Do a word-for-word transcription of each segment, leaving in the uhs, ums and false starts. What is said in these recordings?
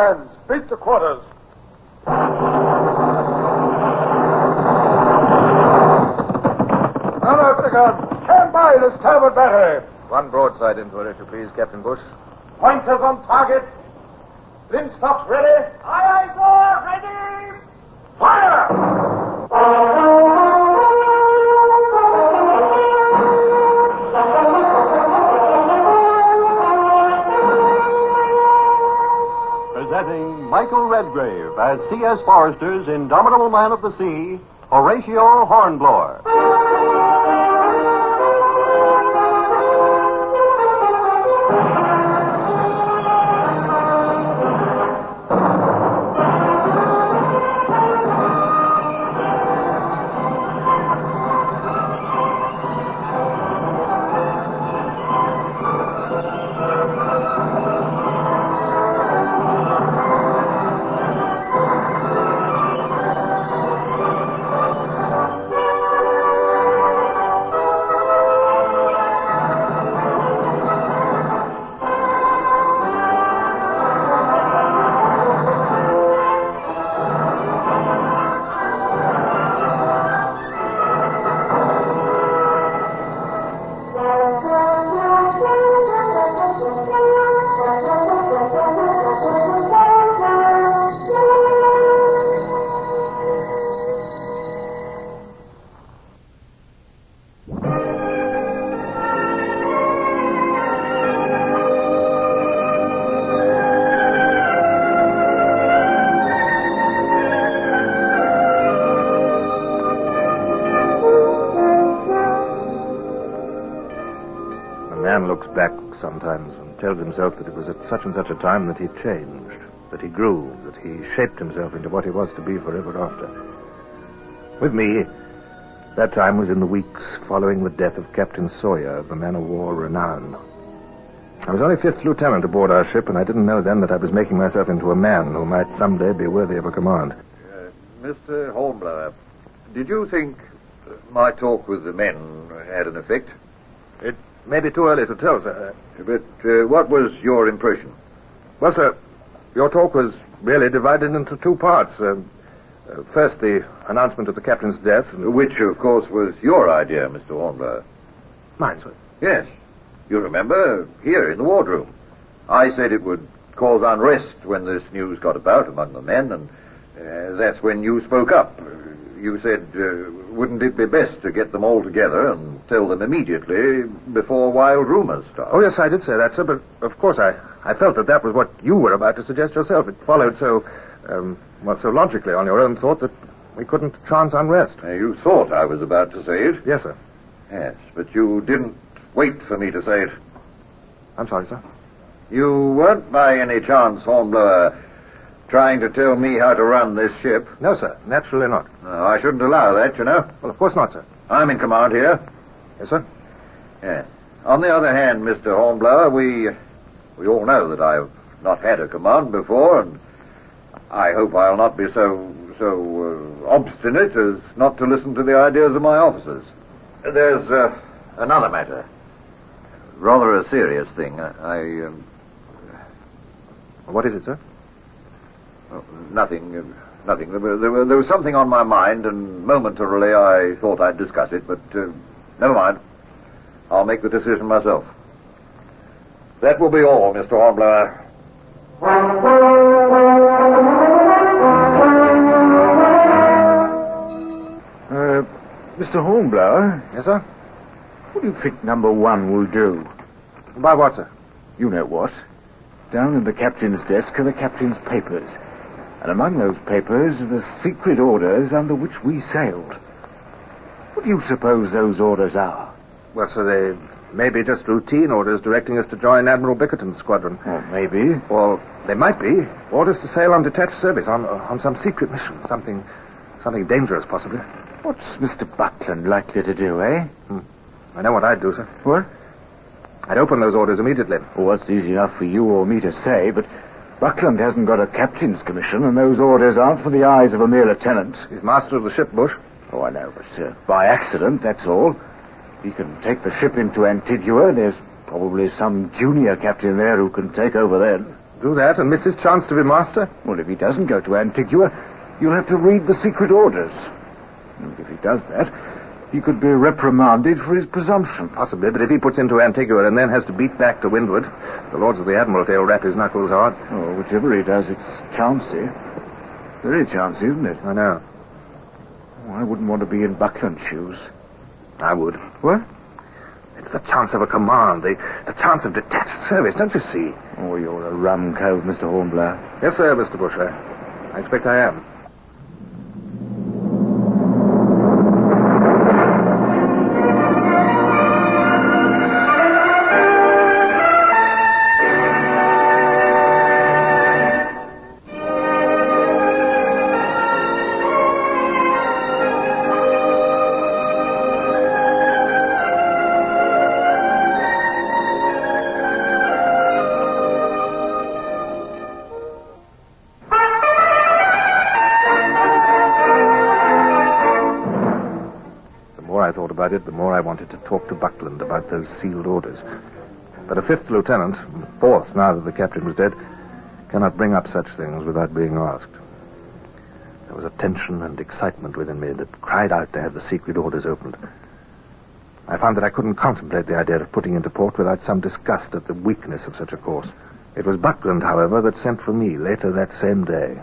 hands. Beat to quarters. Now out the guns. Stand by the starboard battery. One broadside into her, if you please, Captain Bush. Pointers on target. Linstops ready. Aye, aye, sir. Ready. Fire! Presenting Michael Redgrave as C S. Forrester's Indomitable Man of the Sea, Horatio Hornblower. Looks back sometimes and tells himself that it was at such and such a time that he changed, that he grew, that he shaped himself into what he was to be forever after. With me, that time was in the weeks following the death of Captain Sawyer of the man-of-war Renown. I was only fifth lieutenant aboard our ship, and I didn't know then that I was making myself into a man who might someday be worthy of a command. Uh, Mister Hornblower, did you think my talk with the men had an effect? It may be too early to tell, sir. But uh, what was your impression? Well, sir, your talk was really divided into two parts. Uh, uh, first, the announcement of the captain's death. And... Which, of course, was your idea, Mister Hornblower. Mine, sir? Yes. You remember, here in the wardroom. I said it would cause unrest when this news got about among the men, and uh, that's when you spoke up. You said, uh, wouldn't it be best to get them all together and tell them immediately before wild rumors start? Oh, yes, I did say that, sir, but of course I, I felt that that was what you were about to suggest yourself. It followed so, um, well, so logically on your own thought that we couldn't chance unrest. Uh, you thought I was about to say it? Yes, sir. Yes, but you didn't wait for me to say it. I'm sorry, sir. You weren't by any chance, Hornblower, trying to tell me how to run this ship? No, sir. Naturally not. No, I shouldn't allow that, you know. Well, of course not, sir. I'm in command here. Yes, sir. Yeah. On the other hand, Mister Hornblower, we we all know that I've not had a command before, and I hope I'll not be so so uh, obstinate as not to listen to the ideas of my officers. There's uh, another matter. Rather a serious thing. I... I um... What is it, sir? Oh, nothing, uh, nothing. There, were, there, were, there was something on my mind, and momentarily I thought I'd discuss it, but uh, never mind. I'll make the decision myself. That will be all, Mister Hornblower. Uh, Mister Hornblower? Yes, sir? What do you think number one will do? By what, sir? You know what. Down in the captain's desk are the captain's papers. And among those papers are the secret orders under which we sailed. What do you suppose those orders are? Well, sir, they may be just routine orders directing us to join Admiral Bickerton's squadron. Oh, maybe. Or they might be orders to sail on detached service, on on some secret mission. Something something dangerous, possibly. What's Mister Buckland likely to do, eh? Hmm. I know what I'd do, sir. What? I'd open those orders immediately. Well, that's easy enough for you or me to say, but Buckland hasn't got a captain's commission, and those orders aren't for the eyes of a mere lieutenant. He's master of the ship, Bush. Oh, I know, but uh, by accident, that's all. He can take the ship into Antigua. There's probably some junior captain there who can take over then. Do that and miss his chance to be master? Well, if he doesn't go to Antigua, you'll have to read the secret orders. And if he does that, he could be reprimanded for his presumption. Possibly, but if he puts into Antigua and then has to beat back to windward, the Lords of the Admiralty will rap his knuckles hard. Oh, whichever he does, it's chancy. Very chancy, isn't it? I know. Oh, I wouldn't want to be in Buckland's shoes. I would. What? It's the chance of a command, the, the chance of detached service, don't you see? Oh, you're a rum cove, Mister Hornblower. Yes, sir, Mister Bush. I, I expect I am. About it, the more I wanted to talk to Buckland about those sealed orders. But a fifth lieutenant, fourth now that the captain was dead, cannot bring up such things without being asked. There was a tension and excitement within me that cried out to have the secret orders opened. I found that I couldn't contemplate the idea of putting into port without some disgust at the weakness of such a course. It was Buckland, however, that sent for me later that same day.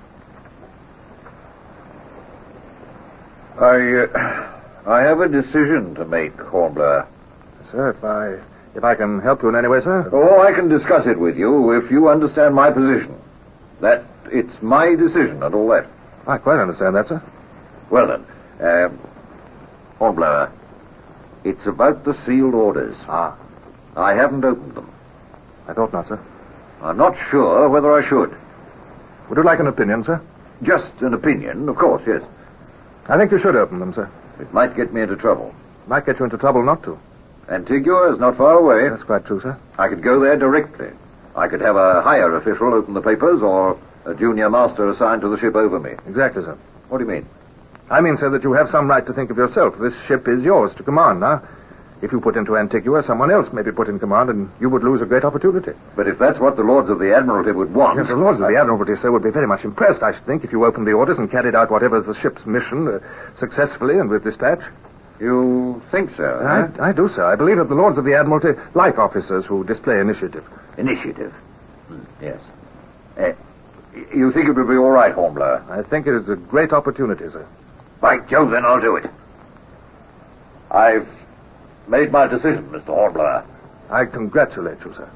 I, uh... I have a decision to make, Hornblower. Sir, if I if I can help you in any way, sir? Oh, I can discuss it with you if you understand my position. That it's my decision and all that. I quite understand that, sir. Well, then, uh, Hornblower, it's about the sealed orders. Ah. I haven't opened them. I thought not, sir. I'm not sure whether I should. Would you like an opinion, sir? Just an opinion, of course, yes. I think you should open them, sir. It might get me into trouble. Might get you into trouble not to. Antigua is not far away. That's quite true, sir. I could go there directly. I could have a higher official open the papers or a junior master assigned to the ship over me. Exactly, sir. What do you mean? I mean, sir, that you have some right to think of yourself. This ship is yours to command now. If you put into Antigua, someone else may be put in command, and you would lose a great opportunity. But if that's what the Lords of the Admiralty would want... Yes, the Lords of the Admiralty, sir, would be very much impressed, I should think, if you opened the orders and carried out whatever is the ship's mission uh, successfully and with dispatch. You think so? I, I do, sir. I believe that the Lords of the Admiralty like officers who display initiative. Initiative? Hmm, yes. Uh, you think it would be all right, Hornblower? I think it is a great opportunity, sir. By Jove, then I'll do it. I've made my decision, Mister Hornblower. I congratulate you, sir.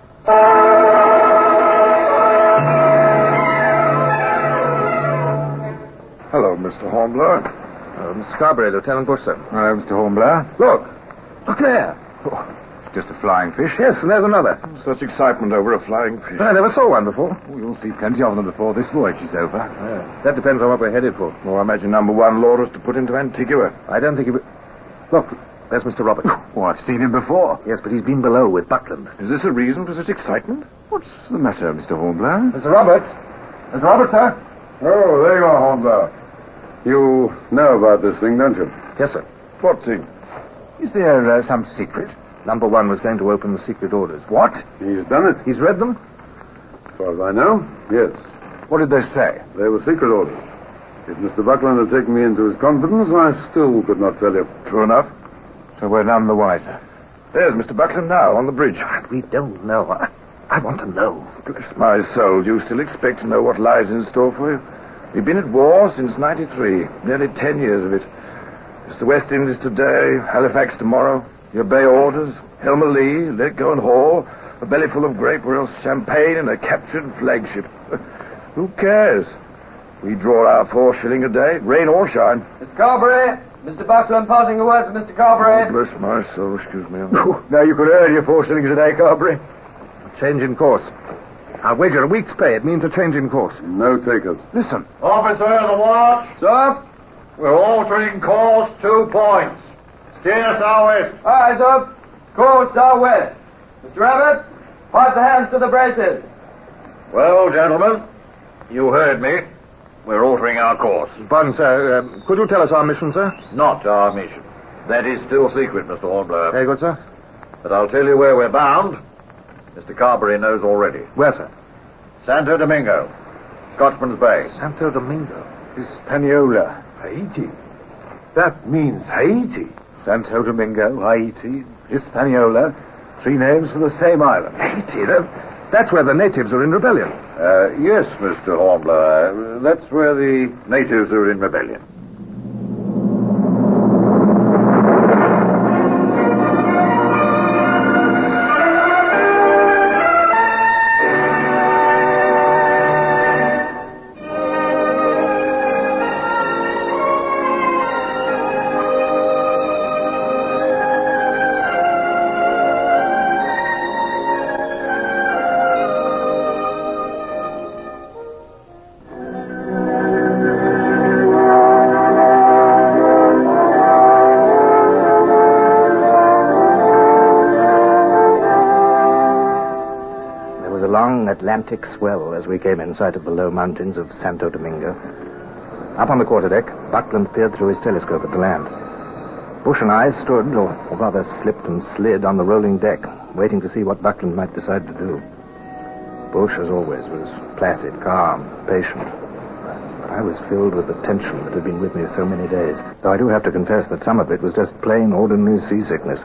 Hello, Mister Hornblower. Uh, Mister Carberry, Lieutenant Bush, sir. Hello, Mister Hornblower. Look. Look there. Oh, it's just a flying fish. Yes, and there's another. Such excitement over a flying fish. I never saw one before. Oh, you'll see plenty of them before this voyage is over. Yeah, that depends on what we're headed for. Well, I imagine number one lord is to put into Antigua. I don't think he would... Look, there's Mister Roberts. Oh, I've seen him before. Yes, but he's been below with Buckland. Is this a reason for such excitement? What's the matter, Mister Hornblower? Mister Roberts? Mister Roberts, sir? Oh, there you are, Hornblower. You know about this thing, don't you? Yes, sir. What thing? Is there uh, some secret? Number one was going to open the secret orders. What? He's done it. He's read them? As far as I know, yes. What did they say? They were secret orders. If Mister Buckland had taken me into his confidence, I still could not tell you. True enough. So we're none the wiser. There's Mister Buckland now, on the bridge. We don't know. I, I want to know. Bless my soul, do you still expect to know what lies in store for you? We've been at war since ninety-three, nearly ten years of it. It's the West Indies today, Halifax tomorrow. You obey orders, Helmer Lee, let go and haul, a belly full of grape or else champagne and a captured flagship. Who cares? We draw our four shilling a day, rain or shine. Mister Carberry, Mister Buckland passing a word for Mister Carberry. Oh, bless my soul, excuse me. Now you could earn your four shillings a day, Carberry. A change in course. I'll wager a week's pay. It means a change in course. No takers. Listen. Officer of the watch. Sir? We're altering course two points. Steer southwest. Aye, sir. Course southwest. Mister Abbott, pipe the hands to the braces. Well, gentlemen, you heard me. We're altering our course. Pardon, sir. Uh, could you tell us our mission, sir? Not our mission. That is still secret, Mister Hornblower. Very good, sir. But I'll tell you where we're bound. Mister Carberry knows already. Where, sir? Santo Domingo, Scotsman's Bay. Santo Domingo. Hispaniola. Haiti. That means Haiti. Santo Domingo, Haiti, Hispaniola. Three names for the same island. Haiti? That, that's where the natives are in rebellion. Uh, yes, Mister Hornblower. That's where the natives are in rebellion. Atlantic swell as we came in sight of the low mountains of Santo Domingo. Up on the quarterdeck, Buckland peered through his telescope at the land. Bush and I stood, or, or rather slipped and slid, on the rolling deck, waiting to see what Buckland might decide to do. Bush, as always, was placid, calm, patient. But I was filled with the tension that had been with me so many days, though I do have to confess that some of it was just plain, ordinary seasickness.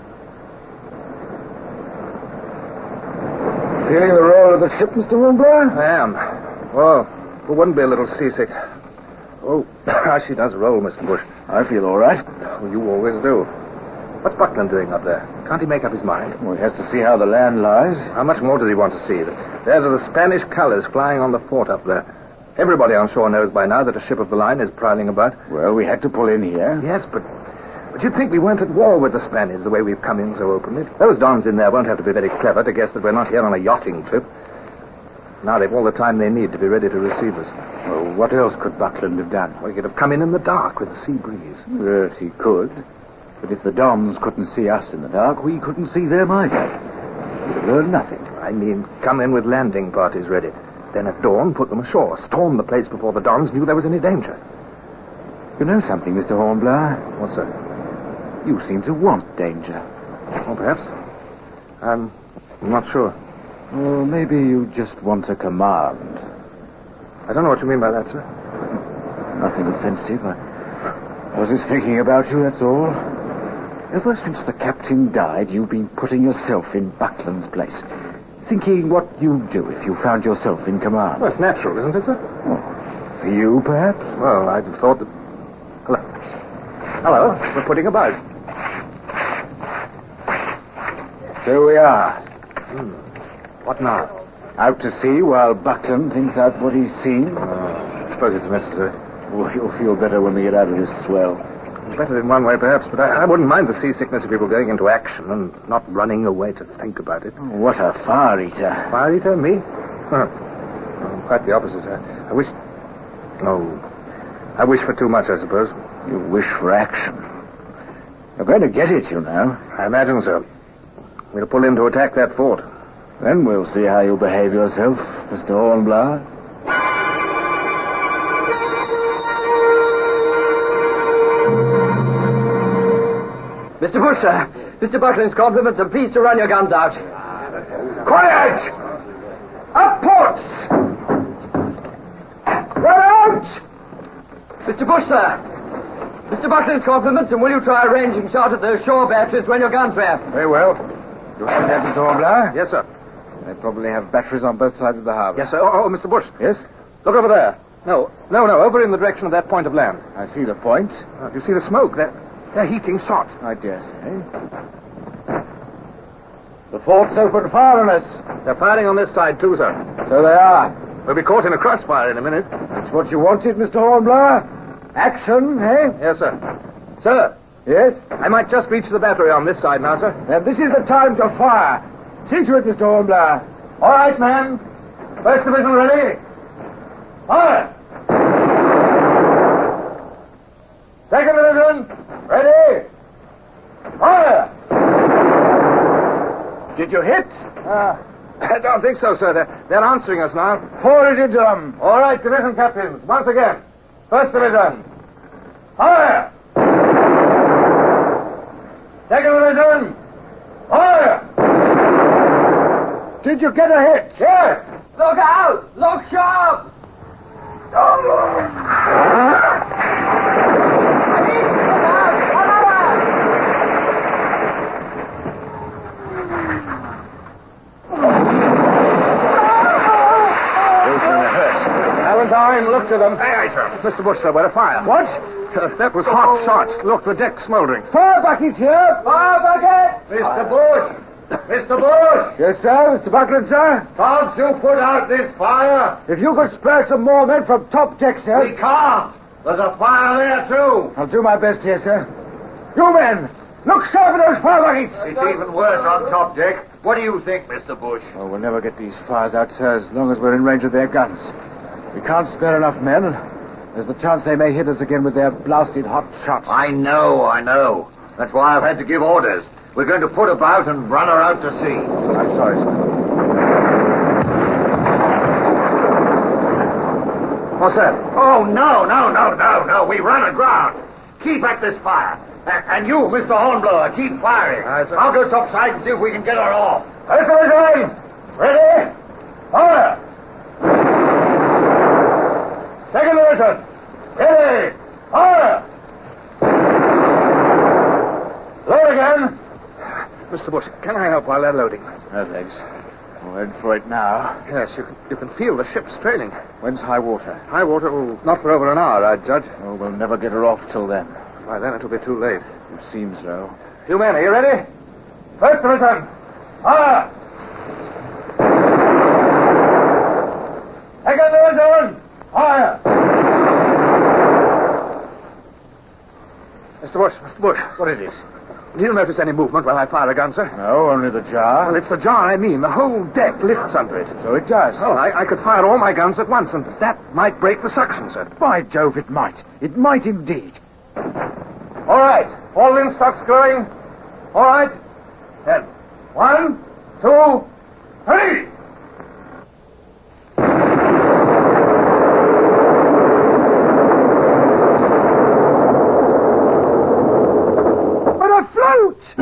Feeling the roll of the ship, Mister Hornblower? I am. Well, who wouldn't be a little seasick? Oh, she does roll, Mister Bush. I feel all right. Well, you always do. What's Buckland doing up there? Can't he make up his mind? Well, he has to see how the land lies. How much more does he want to see? There are the Spanish colors flying on the fort up there. Everybody on shore knows by now that a ship of the line is prowling about. Well, we had to pull in here. Yes, but... But you'd think we weren't at war with the Spaniards the way we've come in so openly. Those dons in there won't have to be very clever to guess that we're not here on a yachting trip. Now they've all the time they need to be ready to receive us. Well, what else could Buckland have done? Well, he could have come in in the dark with a sea breeze. Yes, he could. But if the dons couldn't see us in the dark, we couldn't see them either. We'd have learned nothing. I mean, come in with landing parties ready. Then at dawn, put them ashore. Storm the place before the dons knew there was any danger. You know something, Mister Hornblower? What's that? You seem to want danger. Oh, perhaps. I'm not sure. Well, maybe you just want a command. I don't know what you mean by that, sir. Nothing offensive. I, I was just thinking about you, that's all. Ever since the captain died, you've been putting yourself in Buckland's place. Thinking what you'd do if you found yourself in command. Well, it's natural, isn't it, sir? Oh, for you, perhaps? Well, I'd have thought that... Hello. Hello. We're putting about. So we are. Hmm. What now? Out to sea while Buckland thinks out what he's seen? Uh, I suppose it's necessary. Oh, you'll feel better when we get out of this swell. Better in one way, perhaps, but I, I wouldn't mind the seasickness if we were going into action and not running away to think about it. Oh, what a fire-eater. Fire-eater? Me? Huh. Oh, quite the opposite. I, I wish... No. I wish for too much, I suppose. You wish for action. You're going to get it, you know. I imagine so. We'll pull in to attack that fort. Then we'll see how you behave yourself, Mister Hornblower. Mister Bush, sir. Mister Buckland's compliments and pleased to run your guns out. Quiet! Up ports! Run out! Mister Bush, sir. Mister Buckland's compliments, and will you try a ranging shot at those shore batteries when your guns rev? Very well. You heard that, Mister Hornblower? Yes, sir. They probably have batteries on both sides of the harbor. Yes, sir. Oh, oh, Mister Bush. Yes? Look over there. No, no, no, over in the direction of that point of land. I see the point. Oh, do you see the smoke? They're, they're heating shot. I dare say. The fort's open fire on us. They're firing on this side, too, sir. So they are. We'll be caught in a crossfire in a minute. That's what you wanted, Mister Hornblower? Action, eh? Yes, sir. Sir. Yes? I might just reach the battery on this side now, sir. Then this is the time to fire. See to it, Mister Hornblower. All right, man. First division ready. Fire! Second division, ready. Fire! Did you hit? Uh, I don't think so, sir. They're, they're answering us now. Pour it into them. All right, division captains, once again. First division. Fire! Second division. Fire! Did you get a hit? Yes. Look out! Look sharp! Valentine, look to them. Aye, aye, sir. Mister Bush, sir, where a fire. What? Uh, that was hot shot. Look, the deck's smoldering. Fire buckets here! Fire bucket! Mister Bush! Mister Bush! Yes, sir, Mister Buckland, sir. Can't you put out this fire? If you could spare some more men from top deck, sir. We can't. There's a fire there, too. I'll do my best here, sir. You men, look sharp at those fire buckets. It's even worse on top deck. What do you think, Mister Bush? Oh, we'll never get these fires out, sir, as long as we're in range of their guns. We can't spare enough men, and there's the chance they may hit us again with their blasted hot shots. I know, I know. That's why I've had to give orders. We're going to put about and run her out to sea. I'm sorry, sir. What's that? Oh, no, no, no, no, no. We run aground. Keep at this fire. A- and you, Mister Hornblower, keep firing. Aye, sir. I'll go topside and see if we can get her off. First division! Ready? Fire! Second division! Ready! Fire! Load again! Mister Bush, can I help while they're loading? No, thanks. We're in for it now. Yes, you can, you can feel the ship's trailing. When's high water? High water, oh, not for over an hour, I'd judge. Oh, we'll never get her off till then. By then it'll be too late. It seems so. You men, are you ready? First division! Fire! Second division! Fire! Mister Bush, Mister Bush. What is it? Do you notice any movement when I fire a gun, sir? No, only the jar. Well, it's the jar I mean. The whole deck lifts under it. So it does. Oh, I, I could fire all my guns at once, and that might break the suction, sir. By Jove, it might. It might indeed. All right. All linstocks going. All right. Then. One, two, three. But afloat!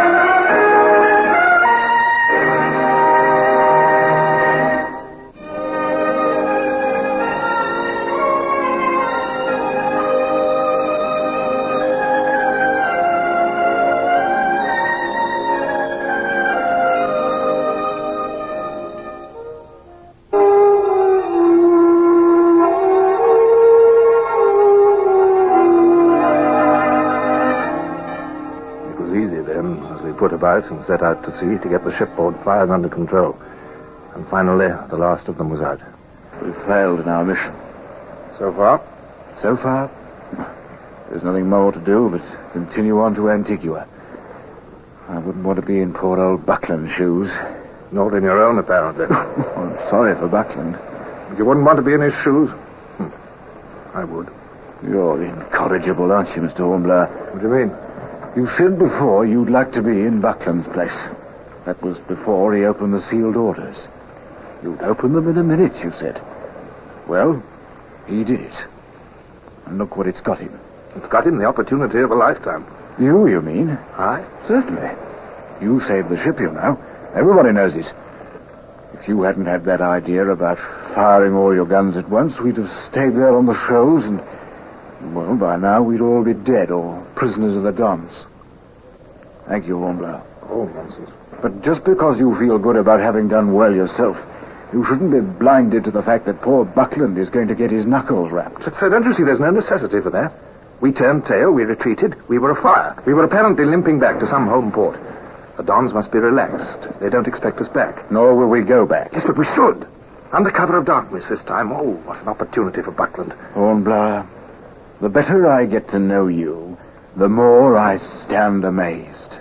Put about and set out to sea to get the shipboard fires under control. And finally, the last of them was out. We failed in our mission. So far? So far, there's nothing more to do but continue on to Antigua. I wouldn't want to be in poor old Buckland's shoes. Not in your own, apparently. I'm sorry for Buckland. You wouldn't want to be in his shoes? Hm. I would. You're incorrigible, aren't you, Mister Hornblower? What do you mean? You said before you'd like to be in Buckland's place. That was before he opened the sealed orders. You'd open them in a minute, you said. Well, he did it. And look what it's got him. It's got him the opportunity of a lifetime. You, you mean? Aye? Certainly. You saved the ship, you know. Everybody knows it. If you hadn't had that idea about firing all your guns at once, we'd have stayed there on the shoals and... well, by now we'd all be dead or prisoners of the Dons. Thank you, Hornblower. Oh, nonsense. But just because you feel good about having done well yourself, you shouldn't be blinded to the fact that poor Buckland is going to get his knuckles rapped. But, sir, don't you see there's no necessity for that? We turned tail, we retreated, we were afire. We were apparently limping back to some home port. The Dons must be relaxed. They don't expect us back. Nor will we go back. Yes, but we should. Under cover of darkness this time. Oh, what an opportunity for Buckland. Hornblower, the better I get to know you, the more I stand amazed.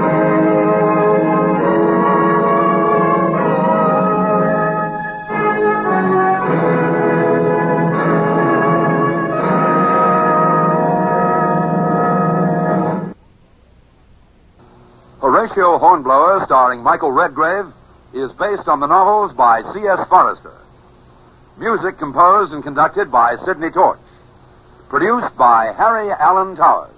Horatio Hornblower, starring Michael Redgrave, is based on the novels by C S Forrester. Music composed and conducted by Sidney Torch. Produced by Harry Allen Towers.